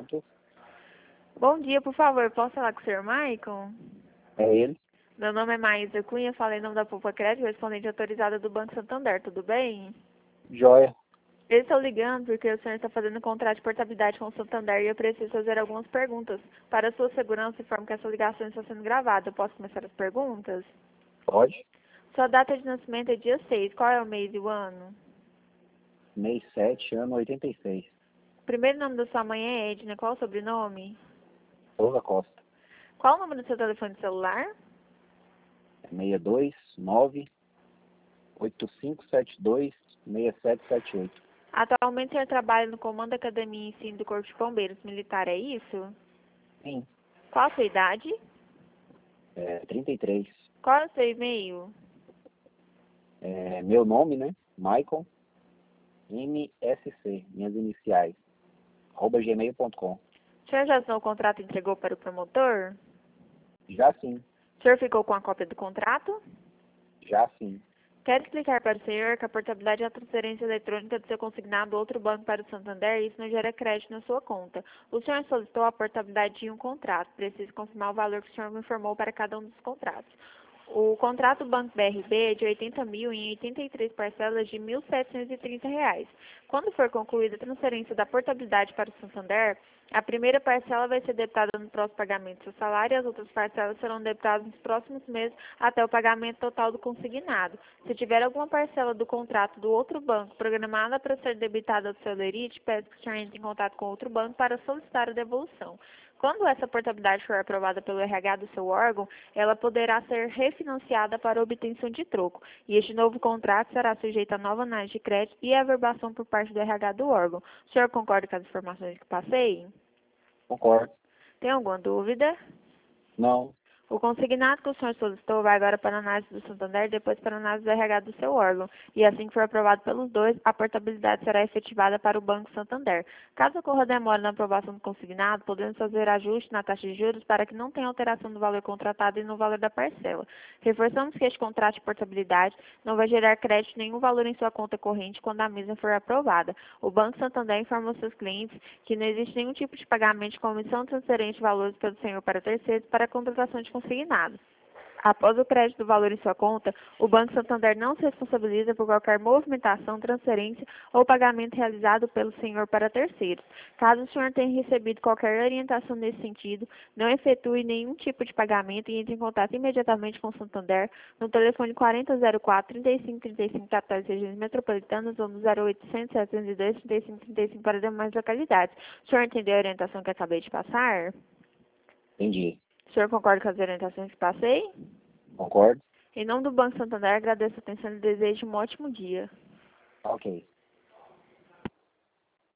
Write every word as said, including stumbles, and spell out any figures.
assunto. Bom dia, por favor, posso falar com o senhor Maicon? É ele? Meu nome é Maísa Cunha, falei em nome da Poupa Crédito, respondente autorizada do Banco Santander, tudo bem? Joia. Eu estou ligando porque o senhor está fazendo um contrato de portabilidade com o Santander e eu preciso fazer algumas perguntas. Para a sua segurança, informo que essa ligação está sendo gravada. Eu posso começar as perguntas? Pode? Sua data de nascimento é dia seis. Qual é o mês e o ano? Mês sete, ano oitenta e seis. O primeiro nome da sua mãe é Edna. Qual o sobrenome? Souza Costa. Qual o número do seu telefone celular? É seis dois nove, oito cinco sete dois, seis sete sete oito. Atualmente o senhor trabalha no Comando Academia e Ensino do Corpo de Bombeiros Militar, é isso? Sim. Qual a sua idade? É trinta e três. Qual é o seu e-mail? É, meu nome, né? Maicon M S C, minhas iniciais, arroba gmail ponto com. O senhor já assinou o contrato e entregou para o promotor? Já sim, O senhor ficou com a cópia do contrato? já sim. Quero explicar para o senhor que a portabilidade é a transferência eletrônica do seu consignado do outro banco para o Santander e isso não gera crédito na sua conta. O senhor solicitou a portabilidade de um contrato. Preciso confirmar o valor que o senhor me informou para cada um dos contratos. O contrato Banco B R B é de oitenta mil em oitenta e três parcelas de mil setecentos e trinta reais. Quando for concluída a transferência da portabilidade para o Santander, a primeira parcela vai ser debitada no próximo pagamento do seu salário e as outras parcelas serão debitadas nos próximos meses até o pagamento total do consignado. Se tiver alguma parcela do contrato do outro banco programada para ser debitada do seu lerite, peço que o senhor entre em contato com outro banco para solicitar a devolução. Quando essa portabilidade for aprovada pelo R H do seu órgão, ela poderá ser refinanciada para obtenção de troco. E este novo contrato será sujeito a nova análise de crédito e averbação por parte do R H do órgão. O senhor concorda com as informações que passei? Concordo. Tem alguma dúvida? Não. O consignado que o senhor solicitou vai agora para a análise do Santander e depois para a análise do R H do seu órgão. E assim que for aprovado pelos dois, a portabilidade será efetivada para o Banco Santander. Caso ocorra demora na aprovação do consignado, podemos fazer ajuste na taxa de juros para que não tenha alteração do valor contratado e no valor da parcela. Reforçamos que este contrato de portabilidade não vai gerar crédito nenhum valor em sua conta corrente quando a mesma for aprovada. O Banco Santander informa aos seus clientes que não existe nenhum tipo de pagamento de comissão transferente de valores pelo senhor para terceiros para a contratação de consignado. Após o crédito do valor em sua conta, o Banco Santander não se responsabiliza por qualquer movimentação, transferência ou pagamento realizado pelo senhor para terceiros. Caso o senhor tenha recebido qualquer orientação nesse sentido, não efetue nenhum tipo de pagamento e entre em contato imediatamente com o Santander no telefone quarenta zero quatro, trinta e cinco trinta e cinco, capitais e regiões metropolitanas ou no zero oitocentos, setecentos e dois, trinta e cinco trinta e cinco para demais localidades. O senhor entendeu a orientação que acabei de passar? Entendi. O senhor concorda com as orientações que passei? Concordo? Em nome do Banco Santander, agradeço a atenção e desejo um ótimo dia. Ok.